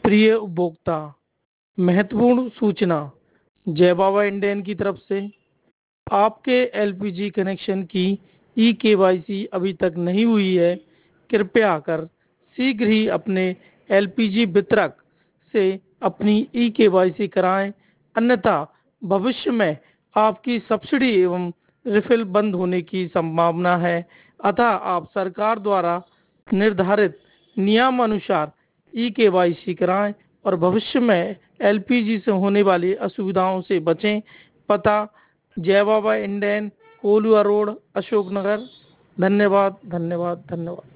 प्रिय उपभोक्ता, महत्वपूर्ण सूचना। जय बाबा इंडेन की तरफ से आपके एलपीजी कनेक्शन की ई केवाईसी अभी तक नहीं हुई है। कृपया कर शीघ्र ही अपने एलपीजी वितरक से अपनी ई केवाईसी कराएं, अन्यथा भविष्य में आपकी सब्सिडी एवं रिफिल बंद होने की संभावना है। अतः आप सरकार द्वारा निर्धारित नियमानुसार ई केवाईसी कराएं और भविष्य में एलपीजी से होने वाली असुविधाओं से बचें। पता: जय बाबा इंडेन, कोलुआ रोड, अशोकनगर। धन्यवाद, धन्यवाद, धन्यवाद।